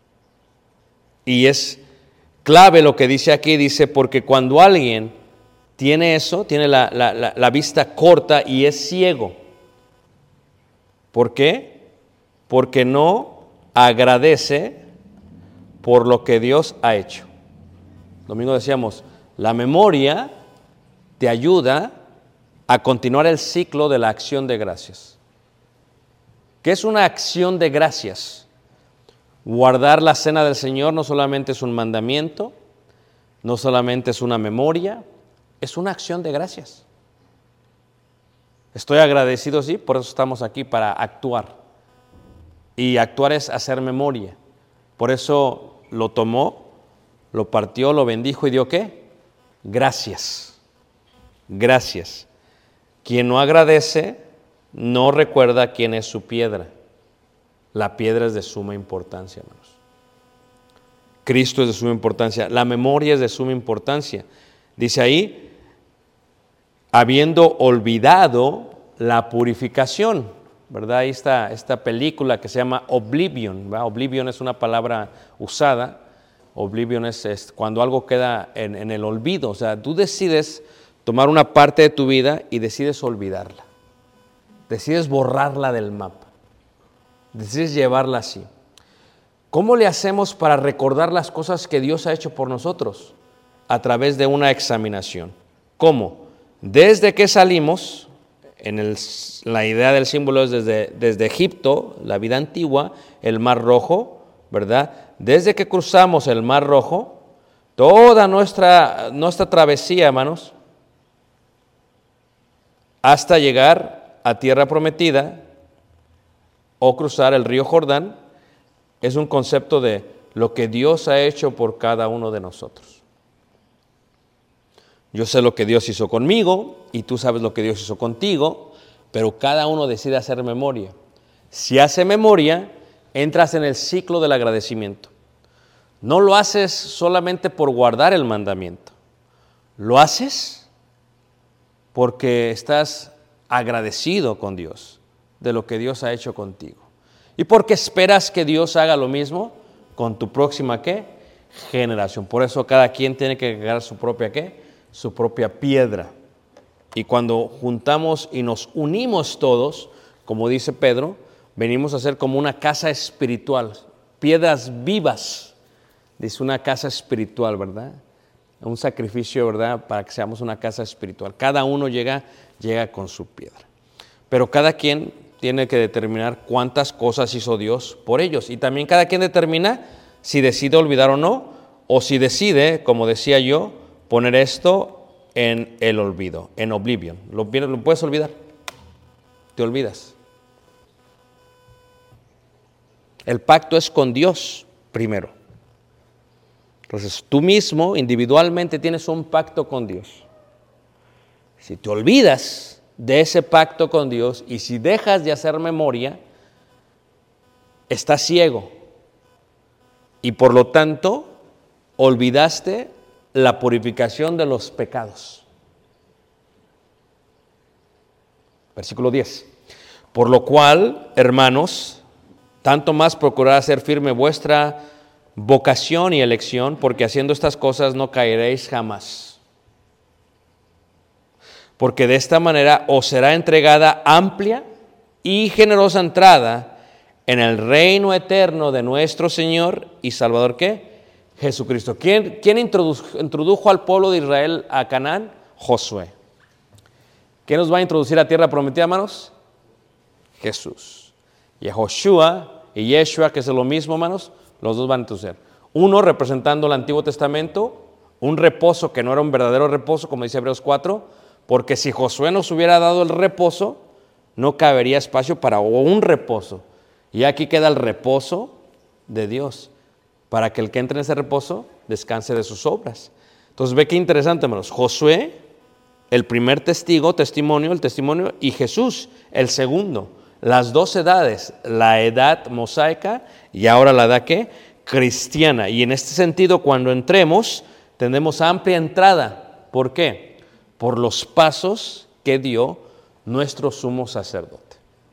Y es clave lo que dice aquí, dice, porque cuando alguien tiene eso, tiene la, la, la, la vista corta y es ciego. ¿Por qué? Porque no agradece por lo que Dios ha hecho. Domingo decíamos, la memoria te ayuda a continuar el ciclo de la acción de gracias. ¿Qué es una acción de gracias? Guardar la cena del Señor no solamente es un mandamiento, no solamente es una memoria, es una acción de gracias. Estoy agradecido, sí, por eso estamos aquí, para actuar. Y actuar es hacer memoria. Por eso lo tomó, lo partió, lo bendijo y dio ¿qué? Gracias. Gracias. Quien no agradece no recuerda quién es su piedra. La piedra es de suma importancia, hermanos. Cristo es de suma importancia. La memoria es de suma importancia. Dice ahí, habiendo olvidado la purificación, ¿verdad? Ahí está esta película que se llama Oblivion, ¿verdad? Oblivion es una palabra usada. Oblivion es, es cuando algo queda en, en el olvido. O sea, tú decides tomar una parte de tu vida y decides olvidarla. Decides borrarla del mapa. Decides llevarla así. ¿Cómo le hacemos para recordar las cosas que Dios ha hecho por nosotros? A través de una examinación. ¿Cómo? Desde que salimos, en el, la idea del símbolo es desde, desde Egipto, la vida antigua, el Mar Rojo, ¿verdad? Desde que cruzamos el Mar Rojo, toda nuestra, nuestra travesía, hermanos, hasta llegar a tierra prometida o cruzar el río Jordán, es un concepto de lo que Dios ha hecho por cada uno de nosotros. Yo sé lo que Dios hizo conmigo y tú sabes lo que Dios hizo contigo, pero cada uno decide hacer memoria. Si hace memoria, entras en el ciclo del agradecimiento. No lo haces solamente por guardar el mandamiento, lo haces porque estás agradecido con Dios de lo que Dios ha hecho contigo. Y porque esperas que Dios haga lo mismo con tu próxima, ¿qué? Generación. Por eso cada quien tiene que cargar su propia, ¿qué? Su propia piedra. Y cuando juntamos y nos unimos todos, como dice Pedro, venimos a ser como una casa espiritual, piedras vivas. Dice una casa espiritual, ¿verdad? Un sacrificio, ¿verdad? Para que seamos una casa espiritual. Cada uno llega, llega con su piedra. Pero cada quien tiene que determinar cuántas cosas hizo Dios por ellos. Y también cada quien determina si decide olvidar o no, o si decide, como decía yo, poner esto en el olvido, en oblivion. ¿Lo, lo puedes olvidar? Te olvidas. El pacto es con Dios primero. Entonces tú mismo individualmente tienes un pacto con Dios. Si te olvidas de ese pacto con Dios y si dejas de hacer memoria, estás ciego y por lo tanto olvidaste la purificación de los pecados. Versículo diez. Por lo cual, hermanos, tanto más procurad hacer firme vuestra vocación y elección, porque haciendo estas cosas no caeréis jamás. Porque de esta manera os será entregada amplia y generosa entrada en el reino eterno de nuestro Señor y Salvador, ¿qué? Jesucristo. ¿Quién, quién introdujo, introdujo al pueblo de Israel a Canaán? Josué. ¿Quién nos va a introducir a tierra prometida, hermanos? Jesús. Yehoshua y Yeshua, que es lo mismo, hermanos, los dos van a suceder. Uno representando el Antiguo Testamento, un reposo que no era un verdadero reposo, como dice Hebreos cuatro, porque si Josué nos hubiera dado el reposo, no cabería espacio para un reposo. Y aquí queda el reposo de Dios, para que el que entre en ese reposo descanse de sus obras. Entonces ve qué interesante, hermanos. Josué, el primer testigo, testimonio, el testimonio, y Jesús, el segundo. Las dos edades, la edad mosaica y ahora la edad ¿qué? Cristiana. Y en este sentido, cuando entremos, tendremos amplia entrada. ¿Por qué? Por los pasos que dio nuestro sumo sacerdote,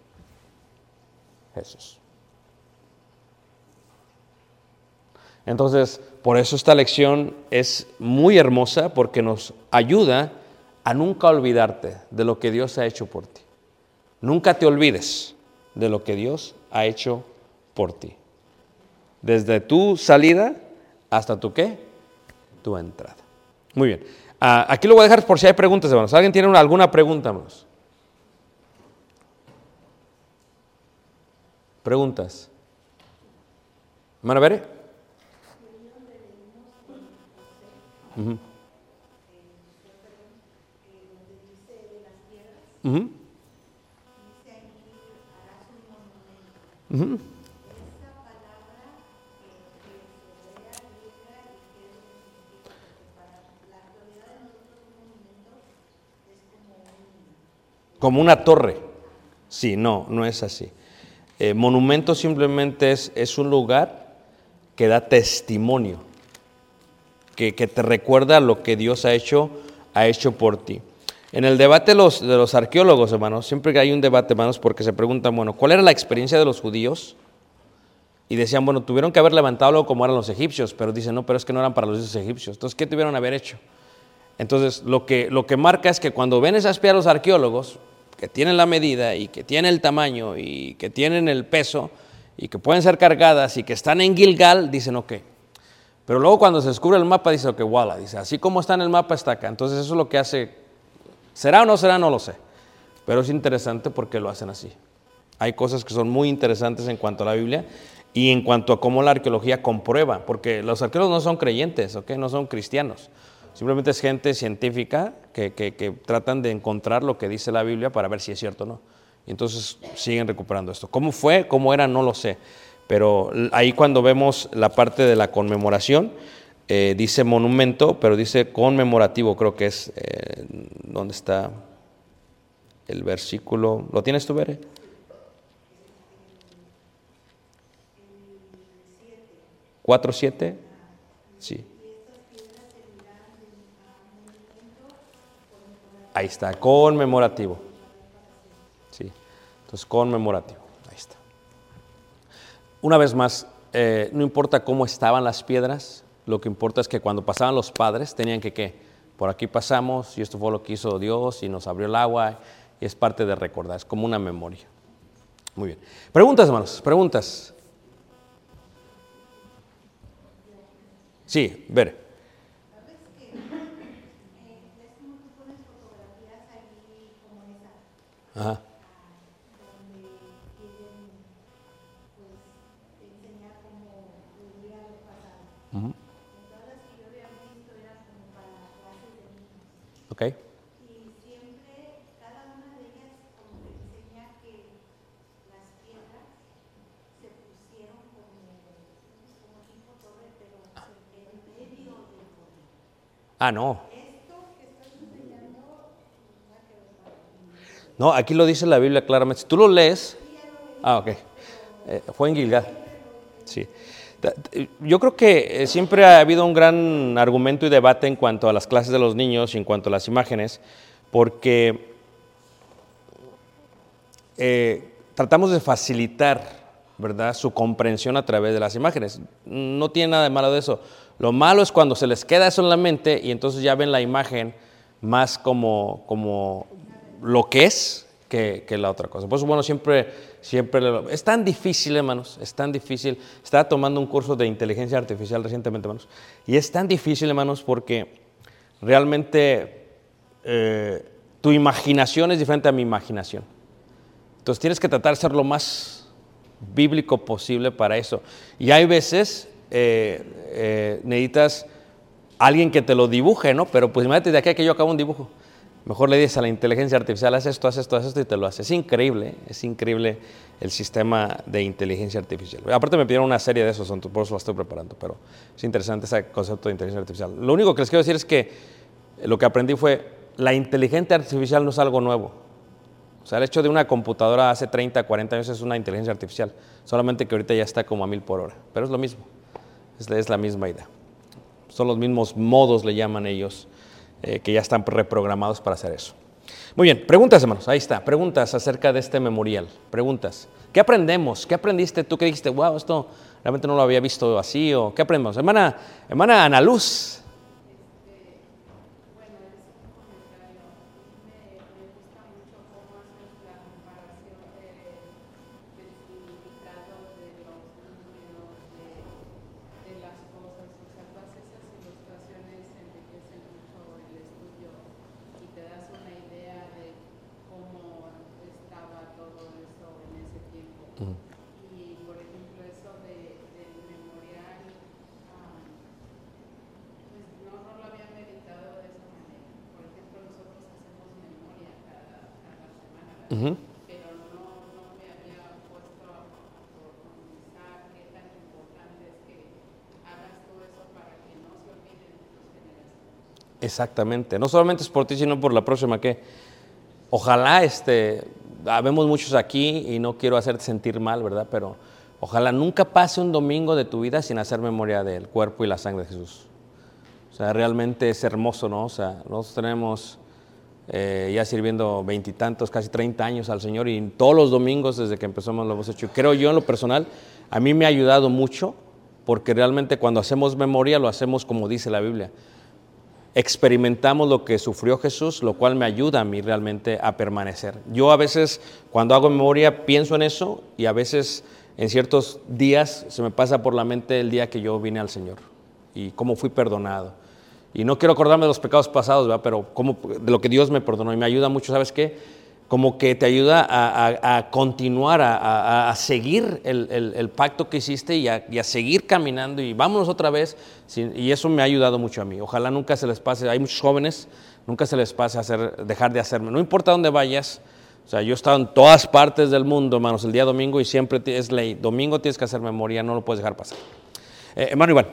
Jesús. Entonces, por eso esta lección es muy hermosa, porque nos ayuda a nunca olvidarte de lo que Dios ha hecho por ti. Nunca te olvides de lo que Dios ha hecho por ti. Desde tu salida hasta tu ¿qué? Tu entrada. Muy bien. Uh, aquí lo voy a dejar por si hay preguntas, hermanos. ¿Alguien tiene una, alguna pregunta, hermanos? Preguntas. ¿Hermana Bere? Uh-huh. Uh-huh. Uh-huh. Como una torre. Sí, no, no es así. Eh, monumento simplemente es, es un lugar que da testimonio, que, que te recuerda lo que Dios ha hecho, ha hecho por ti. En el debate de los, de los arqueólogos, hermanos, siempre que hay un debate, hermanos, porque se preguntan, bueno, ¿cuál era la experiencia de los judíos? Y decían, bueno, tuvieron que haber levantado algo como eran los egipcios, pero dicen, no, pero es que no eran para los dioses egipcios. Entonces, ¿qué tuvieron que haber hecho? Entonces, lo que, lo que marca es que cuando ven esas piedras los arqueólogos, que tienen la medida y que tienen el tamaño y que tienen el peso y que pueden ser cargadas y que están en Gilgal, dicen, ok. Pero luego cuando se descubre el mapa, dice, ok, wala, dice, así como está en el mapa, está acá. Entonces, eso es lo que hace. ¿Será o no será? No lo sé. Pero es interesante porque lo hacen así. Hay cosas que son muy interesantes en cuanto a la Biblia y en cuanto a cómo la arqueología comprueba, porque los arqueólogos no son creyentes, ¿ok? No son cristianos. Simplemente es gente científica que, que, que tratan de encontrar lo que dice la Biblia para ver si es cierto o no. Y entonces siguen recuperando esto. ¿Cómo fue? ¿Cómo era? No lo sé. Pero ahí cuando vemos la parte de la conmemoración, eh, dice monumento, pero dice conmemorativo, creo que es, eh, ¿dónde está el versículo? ¿Lo tienes tú, Bere? ¿cuatro siete? Sí. Ahí está, conmemorativo. Sí, entonces conmemorativo, ahí está. Una vez más, eh, no importa cómo estaban las piedras, lo que importa es que cuando pasaban los padres tenían que, ¿qué? Por aquí pasamos y esto fue lo que hizo Dios y nos abrió el agua y es parte de recordar, es como una memoria. Muy bien. Preguntas, hermanos, preguntas. Sí, ver. Ajá. Uh-huh. Ok. Y siempre, cada una de ellas como que enseña que las piedras se pusieron como, como tipo torre, pero en medio del poder. Ah, no. Esto que estás enseñando, va a quedar. No, aquí lo dice la Biblia claramente. Si tú lo lees. Ah, ok. Eh, fue en Gilgal. Sí. Yo creo que siempre ha habido un gran argumento y debate en cuanto a las clases de los niños y en cuanto a las imágenes, porque eh, tratamos de facilitar, ¿verdad?, su comprensión a través de las imágenes. No tiene nada de malo de eso. Lo malo es cuando se les queda eso en la mente y entonces ya ven la imagen más como, como lo que es que, que la otra cosa. Por eso, bueno, siempre, siempre es tan difícil, hermanos, es tan difícil. Estaba tomando un curso de inteligencia artificial recientemente, hermanos, y es tan difícil, hermanos, porque realmente eh, tu imaginación es diferente a mi imaginación. Entonces tienes que tratar de ser lo más bíblico posible para eso. Y hay veces eh, eh, necesitas alguien que te lo dibuje, ¿no? Pero pues imagínate de aquí a que yo acabo un dibujo. Mejor le dices a la inteligencia artificial, haz esto, haz esto, haz esto y te lo hace. Es increíble, ¿eh? Es increíble el sistema de inteligencia artificial. Aparte me pidieron una serie de esos, por eso la estoy preparando, pero es interesante ese concepto de inteligencia artificial. Lo único que les quiero decir es que lo que aprendí fue, la inteligencia artificial no es algo nuevo. O sea, el hecho de una computadora hace treinta, cuarenta años es una inteligencia artificial, solamente que ahorita ya está como a mil por hora, pero es lo mismo, es, es la misma idea. Son los mismos modos, le llaman ellos, eh, que ya están reprogramados para hacer eso. Muy bien, preguntas, hermanos, ahí está, preguntas acerca de este memorial, preguntas. ¿Qué aprendemos? ¿Qué aprendiste tú que dijiste, wow, esto realmente no lo había visto así? ¿O qué aprendemos? Hermana, hermana Ana Luz. Uh-huh. Pero no, no me había puesto a profundizar qué tan importante es que hagas todo eso para que no se olviden tus generaciones. Exactamente, no solamente es por ti, sino por la próxima que ojalá, este, habemos muchos aquí y no quiero hacerte sentir mal, ¿verdad? Pero ojalá nunca pase un domingo de tu vida sin hacer memoria del cuerpo y la sangre de Jesús. O sea, realmente es hermoso, ¿no? O sea, nosotros tenemos Eh, ya sirviendo veintitantos, casi treinta años al Señor, y todos los domingos desde que empezamos lo hemos hecho. Creo yo en lo personal, a mí me ha ayudado mucho, porque realmente cuando hacemos memoria lo hacemos como dice la Biblia. Experimentamos lo que sufrió Jesús, lo cual me ayuda a mí realmente a permanecer. Yo a veces cuando hago memoria pienso en eso, y a veces en ciertos días se me pasa por la mente el día que yo vine al Señor y cómo fui perdonado. Y no quiero acordarme de los pecados pasados, ¿verdad? Pero como, de lo que Dios me perdonó, y me ayuda mucho, ¿sabes qué? Como que te ayuda a, a, a continuar, a, a, a seguir el, el, el pacto que hiciste y a, y a seguir caminando, y vámonos otra vez, y eso me ha ayudado mucho a mí. Ojalá nunca se les pase, hay muchos jóvenes, nunca se les pase hacer, dejar de hacerme, no importa dónde vayas. O sea, yo he estado en todas partes del mundo, hermanos, el día domingo, y siempre es ley, domingo tienes que hacer memoria, no lo puedes dejar pasar. Eh, hermano Iván.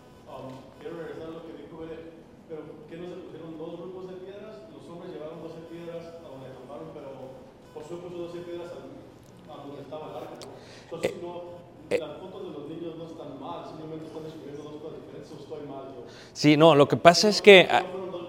Sí, no, lo que pasa es que ah,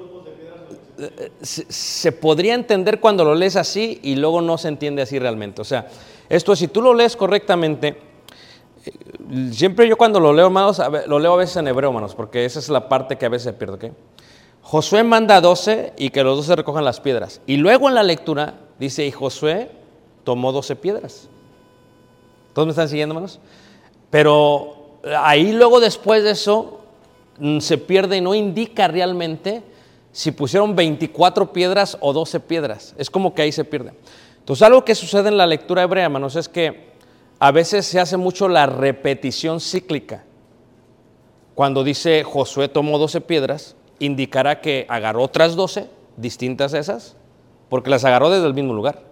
se, se podría entender cuando lo lees así y luego no se entiende así realmente. O sea, esto si tú lo lees correctamente, eh, siempre yo cuando lo leo, hermanos, a ver, lo leo a veces en hebreo, hermanos, porque esa es la parte que a veces se pierde, ¿ok? Josué manda a doce y que los doce recojan las piedras. Y luego en la lectura dice, y Josué tomó doce piedras. ¿Todos me están siguiendo, hermanos? Pero ahí luego después de eso se pierde y no indica realmente si pusieron veinticuatro piedras o doce piedras. Es como que ahí se pierde. Entonces, algo que sucede en la lectura hebrea, hermanos, es que a veces se hace mucho la repetición cíclica. Cuando dice Josué tomó doce piedras, indicará que agarró otras doce, distintas a esas, porque las agarró desde el mismo lugar.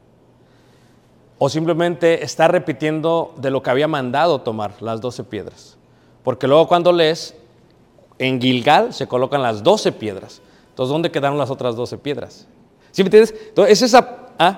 O simplemente está repitiendo de lo que había mandado tomar las doce piedras. Porque luego cuando lees, en Gilgal se colocan las doce piedras. Entonces, ¿dónde quedaron las otras doce piedras? ¿Sí me entiendes? Entonces, es esa... ¿ah?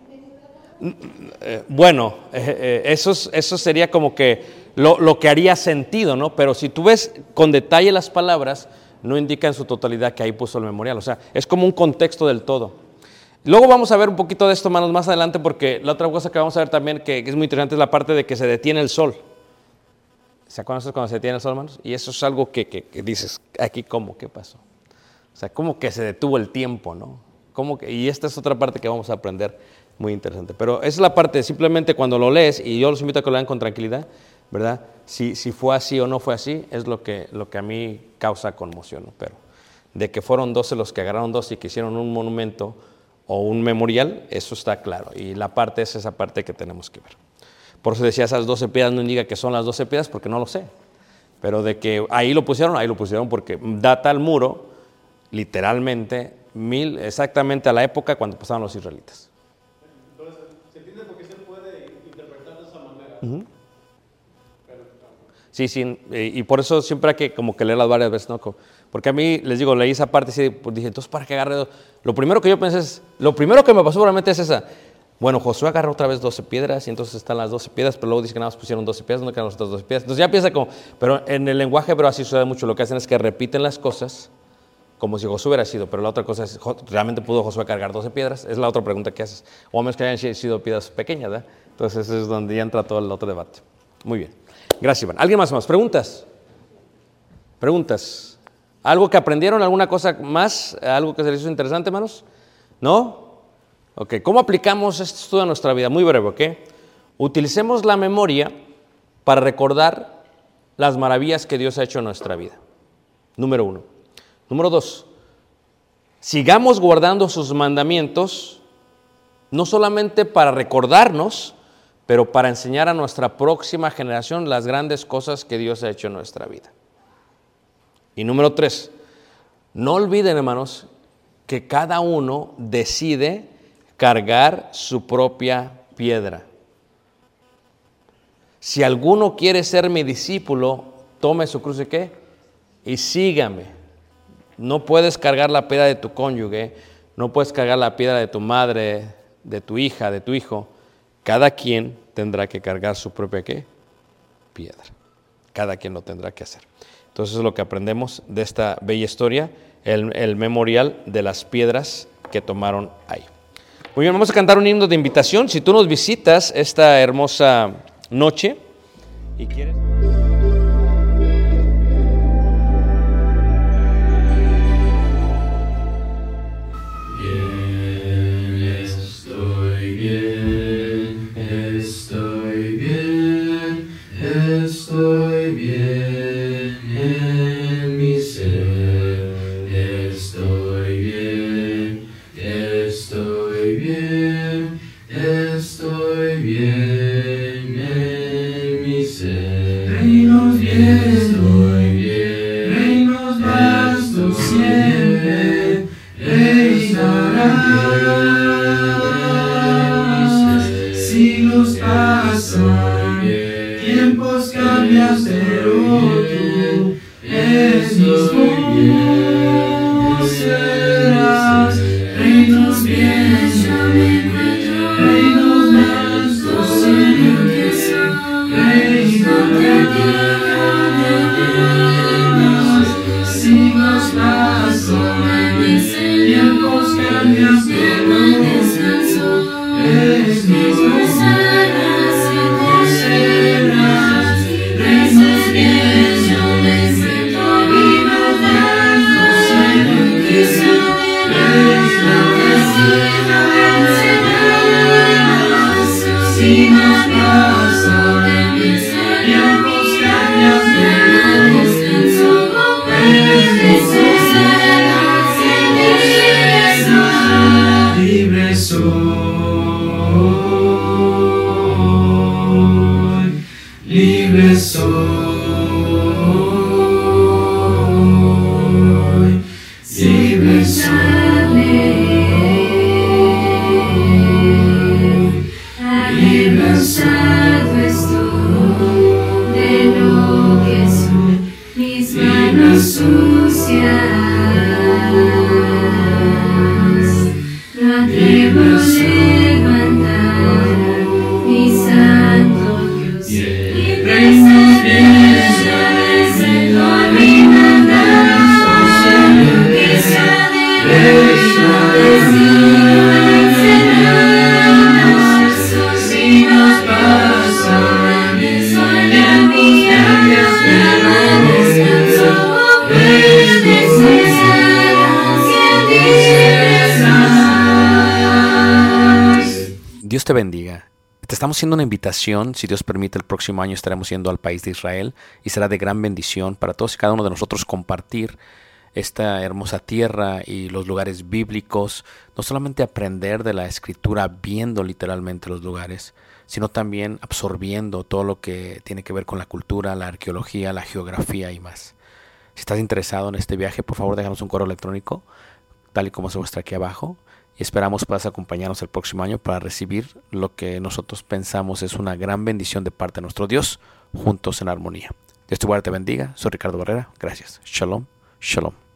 Eh, bueno, eh, eh, eso, eso sería como que lo, lo que haría sentido, ¿no? Pero si tú ves con detalle las palabras, no indica en su totalidad que ahí puso el memorial. O sea, es como un contexto del todo. Luego vamos a ver un poquito de esto, hermanos, más adelante, porque la otra cosa que vamos a ver también, que, que es muy interesante, es la parte de que se detiene el sol. ¿Se acuerdan cuando se detiene el sol, hermanos? Y eso es algo que, que, que dices, aquí, ¿cómo? ¿Qué pasó? O sea, ¿cómo que se detuvo el tiempo, no? ¿Cómo que? Y esta es otra parte que vamos a aprender muy interesante. Pero esa es la parte, simplemente cuando lo lees, y yo los invito a que lo lean con tranquilidad, ¿verdad? Si, si fue así o no fue así, es lo que, lo que a mí causa conmoción, ¿no? Pero de que fueron doce los que agarraron doce y que hicieron un monumento o un memorial, eso está claro. Y la parte es esa parte que tenemos que ver. Por eso decía esas doce piedras, no indica que son las doce piedras porque no lo sé. Pero de que ahí lo pusieron, ahí lo pusieron porque data el muro, literalmente, mil, exactamente a la época cuando pasaban los israelitas. Entonces, ¿se entiende por qué se puede interpretar de esa manera? Uh-huh. Sí, sí, y por eso siempre hay que como que leerlas varias veces, ¿no? Porque a mí, les digo, leí esa parte y sí, pues dije, entonces, ¿para qué agarré dos? Lo primero que yo pensé es, lo primero que me pasó probablemente es esa. Bueno, Josué agarró otra vez doce piedras y entonces están las doce piedras, pero luego dice que nada más pusieron doce piedras, no quedan las otras doce piedras. Entonces ya piensa como, pero en el lenguaje hebreo así sucede mucho, lo que hacen es que repiten las cosas como si Josué hubiera sido, pero la otra cosa es, ¿realmente pudo Josué cargar doce piedras? Es la otra pregunta que haces. O a menos que hayan sido piedras pequeñas, ¿verdad? Entonces eso es donde ya entra todo el otro debate. Muy bien. Gracias, Iván. ¿Alguien más más? ¿Preguntas? ¿Preguntas? ¿Algo que aprendieron? ¿Alguna cosa más? ¿Algo que se les hizo interesante, hermanos? ¿No? Ok. ¿Cómo aplicamos este estudio a nuestra vida? Muy breve, ¿ok? Utilicemos la memoria para recordar las maravillas que Dios ha hecho en nuestra vida. Número uno. Número dos. Sigamos guardando sus mandamientos, no solamente para recordarnos, pero para enseñar a nuestra próxima generación las grandes cosas que Dios ha hecho en nuestra vida. Y número tres, no olviden, hermanos, que cada uno decide cargar su propia piedra. Si alguno quiere ser mi discípulo, tome su cruz y qué, y sígame. No puedes cargar la piedra de tu cónyuge, no puedes cargar la piedra de tu madre, de tu hija, de tu hijo. Cada quien tendrá que cargar su propia ¿qué? Piedra. Cada quien lo tendrá que hacer. Entonces es lo que aprendemos de esta bella historia, el, el memorial de las piedras que tomaron ahí. Muy bien, vamos a cantar un himno de invitación. Si tú nos visitas esta hermosa noche y quieres... Estoy bien, estoy bien, estoy bien en mi ser. Estoy bien, estoy bien, estoy bien en mi ser. Reinos bien, estoy bien, reinos vastos siempre, reinarás. Siglos pasan, tiempos cambian, pero tú el mismo serás. Reinos bien, yo me encuentro, reinos vastos siempre, reinos reinos. Siglos pasan, tiempos cambian, pero es mismo serás, serás. Reinos bien, yo me siento vivo, vastos siempre, siglos pasan, tiempos cambian, pero descanso, libre soy, libre soy, libre soy, cansado estoy de lo que son mis manos sucias. No atrevo a levantar mi santo Dios y reinos bien, yo vengo a remandar que sea de reino de siglos pasan, tiempos cambian, pero descanso, Dios te bendiga. Te estamos haciendo una invitación. Si Dios permite, el próximo año estaremos yendo al país de Israel y será de gran bendición para todos y cada uno de nosotros compartir esta hermosa tierra y los lugares bíblicos, no solamente aprender de la escritura viendo literalmente los lugares, sino también absorbiendo todo lo que tiene que ver con la cultura, la arqueología, la geografía y más. Si estás interesado en este viaje, por favor déjanos un correo electrónico, tal y como se muestra aquí abajo, y esperamos puedas acompañarnos el próximo año para recibir lo que nosotros pensamos es una gran bendición de parte de nuestro Dios, juntos en armonía. Dios te guarde, te bendiga. Soy Ricardo Barrera. Gracias. Shalom. Shalom.